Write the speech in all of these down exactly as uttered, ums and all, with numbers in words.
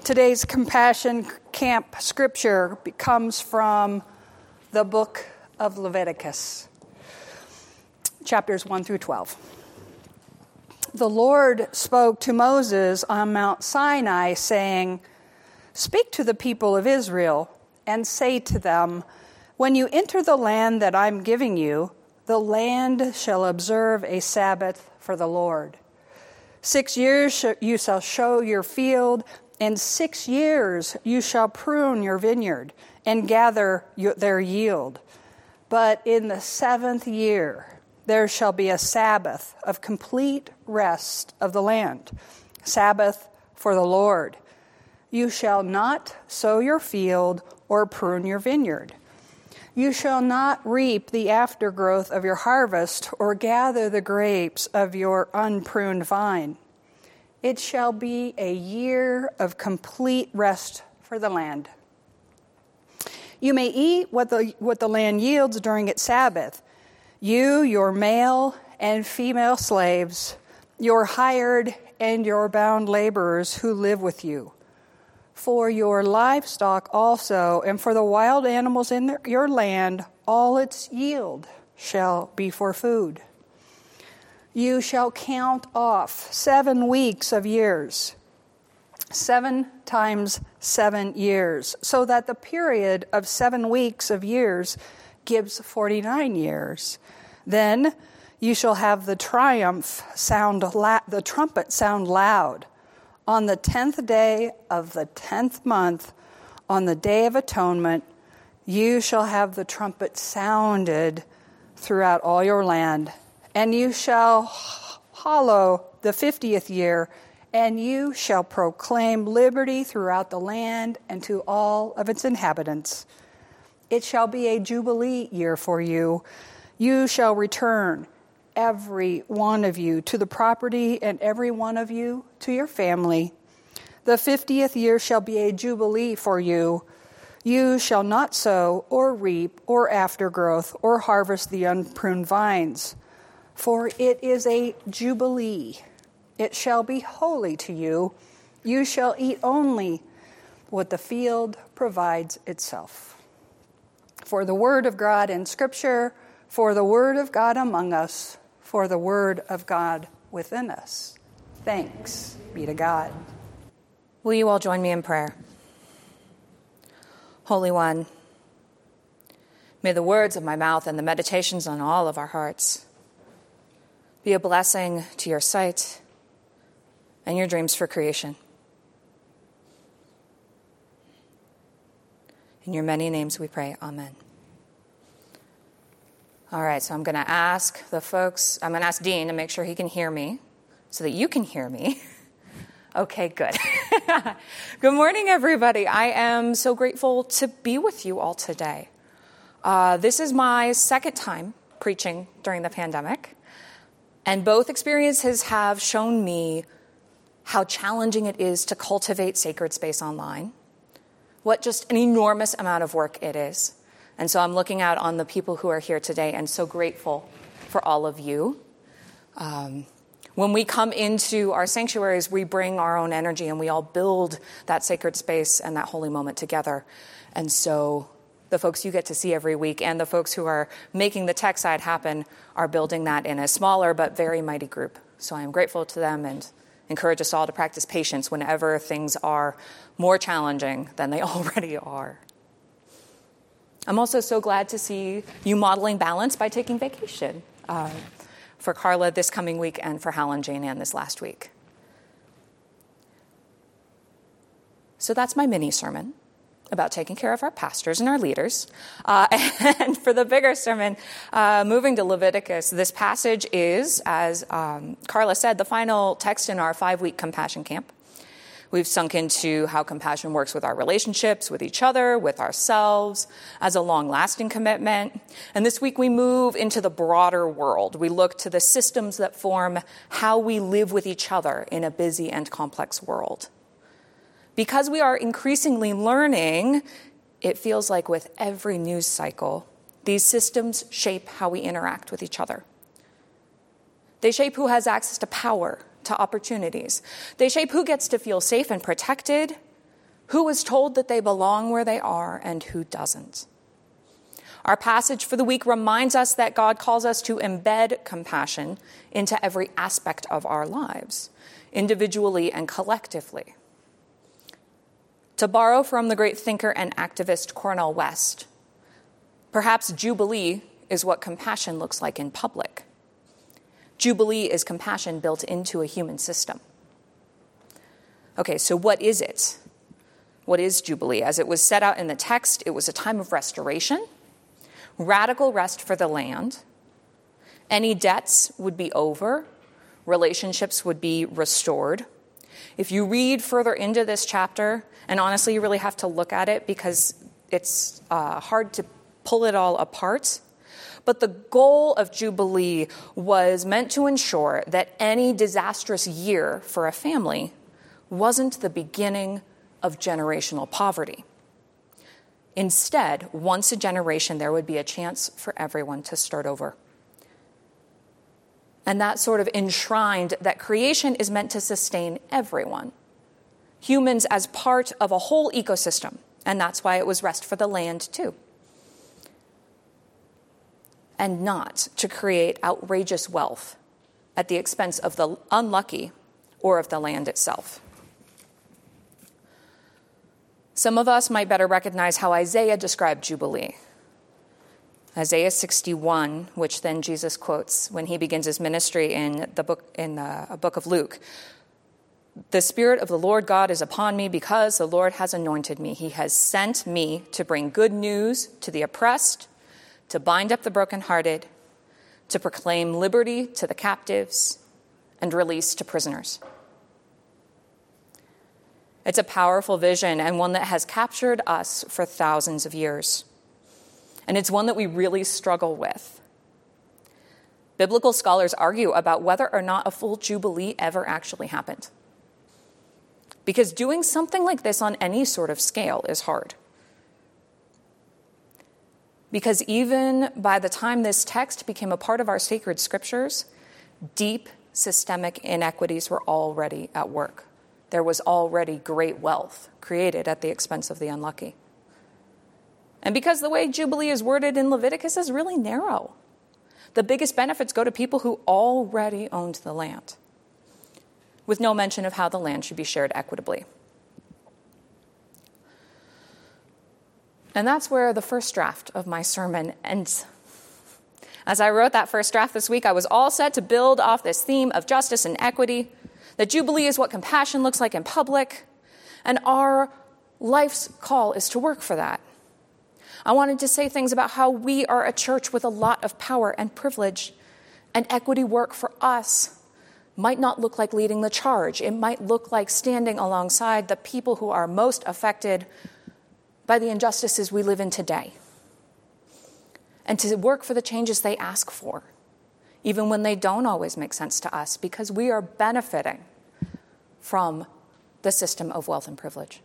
Today's Compassion Camp scripture comes from the book of Leviticus, chapters one through twelve. The Lord spoke to Moses on Mount Sinai, saying, "Speak to the people of Israel and say to them, when you enter the land that I'm giving you, the land shall observe a Sabbath for the Lord. Six years you shall sow your field, and six years you shall prune your vineyard and gather their yield. But in the seventh year there shall be a Sabbath of complete rest of the land, Sabbath for the Lord. You shall not sow your field or prune your vineyard. You shall not reap the aftergrowth of your harvest or gather the grapes of your unpruned vine. It shall be a year of complete rest for the land. You may eat what the, what the land yields during its Sabbath. You, your male and female slaves, your hired and your bound laborers who live with you. For your livestock also, and for the wild animals in the, your land, all its yield shall be for food. You shall count off seven weeks of years, seven times seven years, so that the period of seven weeks of years gives forty-nine years. Then you shall have the triumph sound, la- the trumpet sound loud. On the tenth day of the tenth month, on the day of atonement, you shall have the trumpet sounded throughout all your land. And you shall hallow the fiftieth year, and you shall proclaim liberty throughout the land and to all of its inhabitants. It shall be a jubilee year for you. You shall return, every one of you, to the property, and every one of you to your family. The fiftieth year shall be a jubilee for you. You shall not sow or reap or aftergrowth or harvest the unpruned vines. For it is a jubilee. It shall be holy to you. You shall eat only what the field provides itself." For the word of God in Scripture, for the word of God among us, for the word of God within us. Thanks be to God. Will you all join me in prayer? Holy One, may the words of my mouth and the meditations on all of our hearts be a blessing to your sight and your dreams for creation. In your many names we pray, amen. All right, so I'm going to ask the folks, I'm going to ask Dean to make sure he can hear me so that you can hear me. Okay, good. Good morning, everybody. I am so grateful to be with you all today. Uh, this is my second time preaching during the pandemic. And both experiences have shown me how challenging it is to cultivate sacred space online, what just an enormous amount of work it is. And so I'm looking out on the people who are here today and so grateful for all of you. Um, when we come into our sanctuaries, we bring our own energy and we all build that sacred space and that holy moment together. And so the folks you get to see every week and the folks who are making the tech side happen are building that in a smaller but very mighty group. So I am grateful to them and encourage us all to practice patience whenever things are more challenging than they already are. I'm also so glad to see you modeling balance by taking vacation uh, for Carla this coming week and for Hal and Jane Ann this last week. So that's my mini sermon about taking care of our pastors and our leaders. Uh, and for the bigger sermon, uh, moving to Leviticus, this passage is, as um, Carla said, the final text in our five-week compassion camp. We've sunk into how compassion works with our relationships, with each other, with ourselves, as a long-lasting commitment. And this week we move into the broader world. We look to the systems that form how we live with each other in a busy and complex world. Because we are increasingly learning, it feels like with every news cycle, these systems shape how we interact with each other. They shape who has access to power, to opportunities. They shape who gets to feel safe and protected, Who is told that they belong where they are and who doesn't? Our passage for the week reminds us that God calls us to embed compassion into every aspect of our lives, individually and collectively. To borrow from the great thinker and activist Cornel West, perhaps Jubilee is what compassion looks like in public. Jubilee is compassion built into a human system. Okay, so what is it? What is Jubilee? As it was set out in the text, it was a time of restoration, radical rest for the land. Any debts would be over. Relationships would be restored. If you read further into this chapter, and honestly, you really have to look at it because it's uh, hard to pull it all apart. But the goal of Jubilee was meant to ensure that any disastrous year for a family wasn't the beginning of generational poverty. Instead, once a generation, there would be a chance for everyone to start over. And that sort of enshrined that creation is meant to sustain everyone, humans as part of a whole ecosystem, and that's why it was rest for the land too. And not to create outrageous wealth at the expense of the unlucky or of the land itself. Some of us might better recognize how Isaiah described Jubilee. Isaiah sixty-one, which then Jesus quotes when he begins his ministry in the book in the book of Luke. The Spirit of the Lord God is upon me because the Lord has anointed me. He has sent me to bring good news to the oppressed, to bind up the brokenhearted, to proclaim liberty to the captives, and release to prisoners. It's a powerful vision and one that has captured us for thousands of years. And it's one that we really struggle with. Biblical scholars argue about whether or not a full Jubilee ever actually happened. Because doing something like this on any sort of scale is hard. Because even by the time this text became a part of our sacred scriptures, deep systemic inequities were already at work. There was already great wealth created at the expense of the unlucky. And because the way Jubilee is worded in Leviticus is really narrow, the biggest benefits go to people who already owned the land, with no mention of how the land should be shared equitably. And that's where the first draft of my sermon ends. As I wrote that first draft this week, I was all set to build off this theme of justice and equity, that Jubilee is what compassion looks like in public, and our life's call is to work for that. I wanted to say things about how we are a church with a lot of power and privilege, and equity work for us might not look like leading the charge. It might look like standing alongside the people who are most affected by the injustices we live in today, and to work for the changes they ask for, even when they don't always make sense to us, because we are benefiting from the system of wealth and privilege.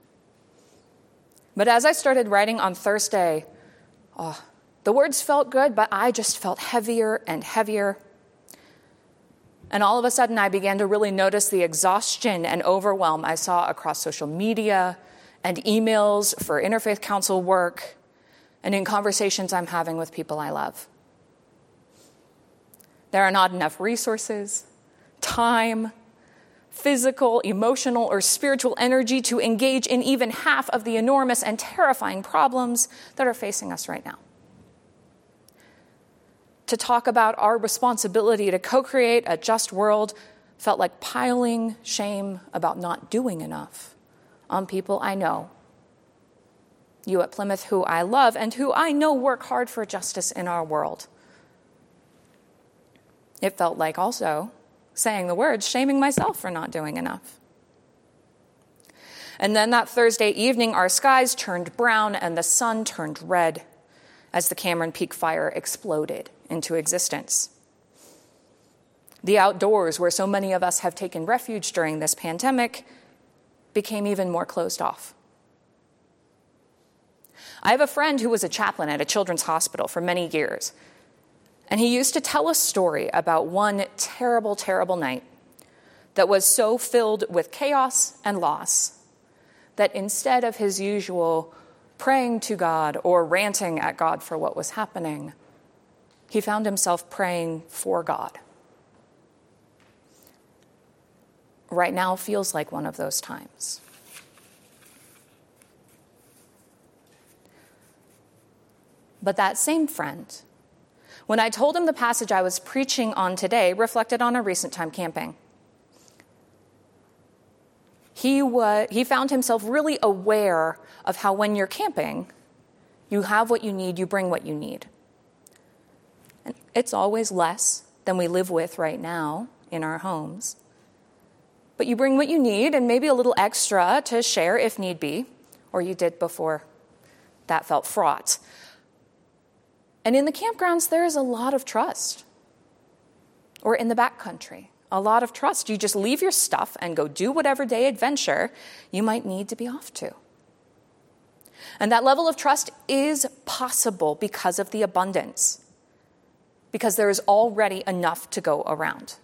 But as I started writing on Thursday, oh, the words felt good, but I just felt heavier and heavier. And all of a sudden, I began to really notice the exhaustion and overwhelm I saw across social media and emails for interfaith council work and in conversations I'm having with people I love. There are not enough resources, time, physical, emotional, or spiritual energy to engage in even half of the enormous and terrifying problems that are facing us right now. To talk about our responsibility to co-create a just world felt like piling shame about not doing enough on people I know, you at Plymouth who I love and who I know work hard for justice in our world. It felt like also saying the words, shaming myself for not doing enough. And then that Thursday evening, our skies turned brown and the sun turned red as the Cameron Peak fire exploded into existence. The outdoors, where so many of us have taken refuge during this pandemic, became even more closed off. I have a friend who was a chaplain at a children's hospital for many years, and he used to tell a story about one terrible, terrible night that was so filled with chaos and loss that instead of his usual praying to God or ranting at God for what was happening, he found himself praying for God. Right now feels like one of those times. But that same friend, when I told him the passage I was preaching on today, reflected on a recent time camping. He was, he found himself really aware of how when you're camping, you have what you need, you bring what you need. And it's always less than we live with right now in our homes. But you bring what you need and maybe a little extra to share if need be, or you did before that felt fraught. And in the campgrounds, there is a lot of trust. Or in the backcountry, a lot of trust. You just leave your stuff and go do whatever day adventure you might need to be off to. And that level of trust is possible because of the abundance. Because there is already enough to go around.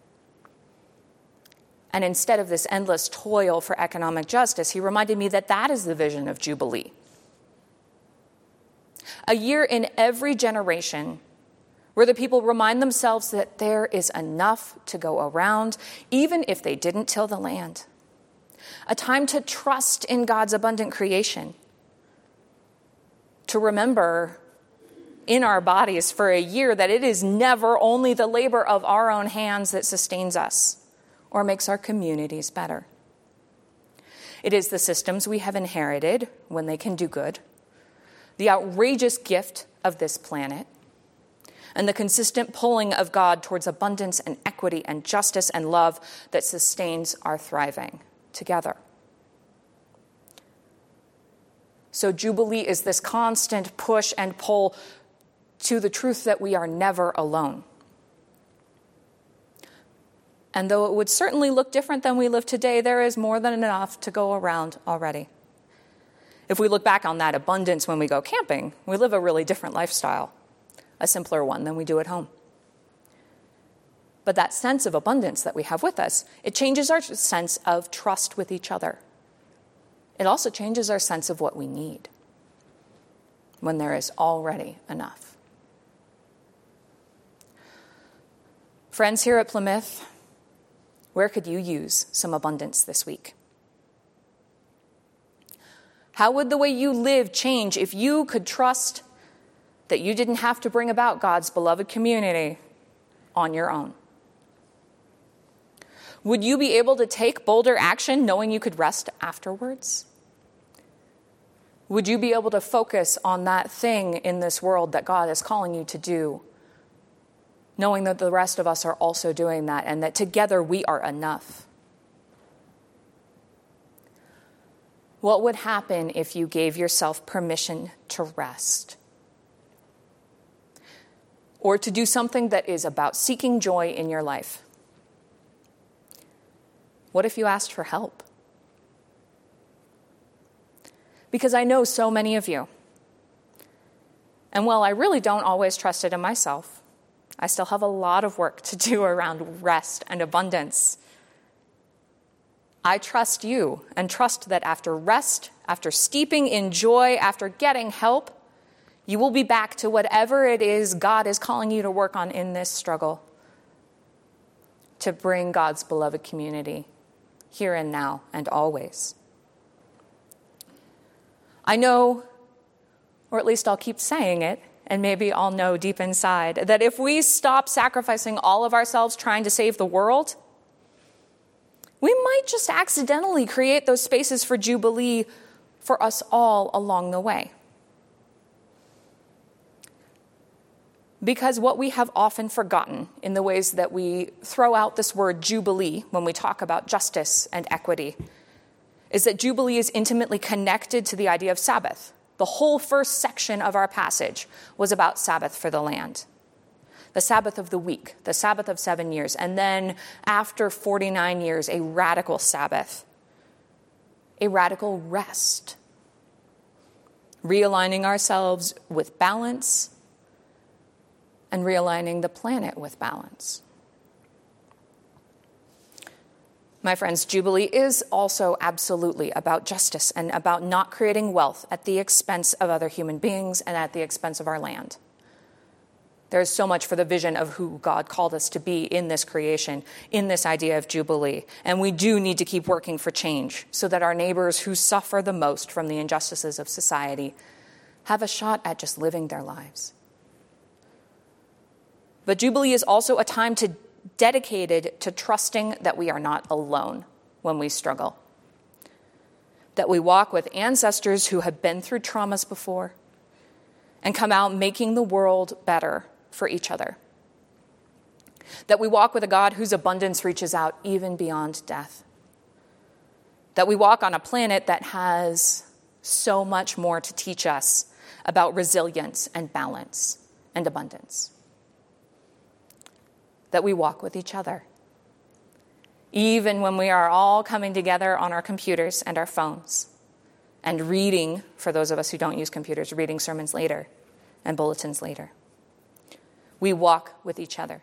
And instead of this endless toil for economic justice, he reminded me that that is the vision of Jubilee. A year in every generation where the people remind themselves that there is enough to go around, even if they didn't till the land. A time to trust in God's abundant creation. To remember in our bodies for a year that it is never only the labor of our own hands that sustains us or makes our communities better. It is the systems we have inherited when they can do good, the outrageous gift of this planet, and the consistent pulling of God towards abundance and equity and justice and love that sustains our thriving together. So Jubilee is this constant push and pull to the truth that we are never alone. And though it would certainly look different than we live today, there is more than enough to go around already. If we look back on that abundance when we go camping, we live a really different lifestyle, a simpler one than we do at home. But that sense of abundance that we have with us, it changes our sense of trust with each other. It also changes our sense of what we need when there is already enough. Friends here at Plymouth, where could you use some abundance this week? How would the way you live change if you could trust that you didn't have to bring about God's beloved community on your own? Would you be able to take bolder action knowing you could rest afterwards? Would you be able to focus on that thing in this world that God is calling you to do, knowing that the rest of us are also doing that and that together we are enough? What would happen if you gave yourself permission to rest? Or to do something that is about seeking joy in your life? What if you asked for help? Because I know so many of you. And while I really don't always trust it in myself, I still have a lot of work to do around rest and abundance. I trust you and trust that after rest, after steeping in joy, after getting help, you will be back to whatever it is God is calling you to work on in this struggle to bring God's beloved community here and now and always. I know, or at least I'll keep saying it, and maybe I'll know deep inside, that if we stop sacrificing all of ourselves trying to save the world, we might just accidentally create those spaces for Jubilee for us all along the way. Because what we have often forgotten in the ways that we throw out this word Jubilee when we talk about justice and equity is that Jubilee is intimately connected to the idea of Sabbath. The whole first section of our passage was about Sabbath for the land. The Sabbath of the week, the Sabbath of seven years, and then after forty-nine years, a radical Sabbath, a radical rest, realigning ourselves with balance and realigning the planet with balance. My friends, Jubilee is also absolutely about justice and about not creating wealth at the expense of other human beings and at the expense of our land. There's so much for the vision of who God called us to be in this creation, in this idea of Jubilee. And we do need to keep working for change so that our neighbors who suffer the most from the injustices of society have a shot at just living their lives. But Jubilee is also a time to dedicated to trusting that we are not alone when we struggle, that we walk with ancestors who have been through traumas before and come out making the world better for each other, that we walk with a God whose abundance reaches out even beyond death, that we walk on a planet that has so much more to teach us about resilience and balance and abundance, that we walk with each other, even when we are all coming together on our computers and our phones and reading, for those of us who don't use computers, reading sermons later and bulletins later. We walk with each other.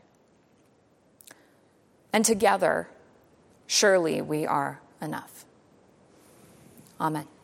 And together, surely we are enough. Amen.